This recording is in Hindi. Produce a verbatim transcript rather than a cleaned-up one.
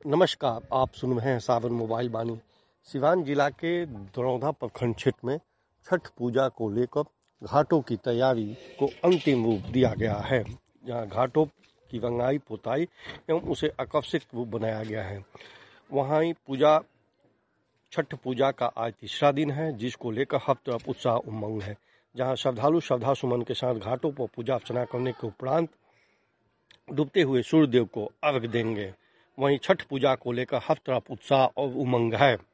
नमस्कार, आप सुन रहे हैं सावन मोबाइल वाणी। सिवान जिला के दरौंधा प्रखंड क्षेत्र में छठ पूजा को लेकर घाटों की तैयारी को अंतिम रूप दिया गया है। यहाँ घाटों की रंगाई पुताई एवं उसे आकर्षक रूप बनाया गया है। वहाँ ही पूजा छठ पूजा का आज तीसरा दिन है, जिसको लेकर हर तरफ उत्साह उमंग है। जहाँ श्रद्धालु श्रद्धा सुमन के साथ घाटों पर पूजा अर्चना करने के उपरांत डूबते हुए सूर्यदेव को अर्घ्य देंगे। वहीं छठ पूजा को लेकर हर तरफ उत्साह और उमंग है।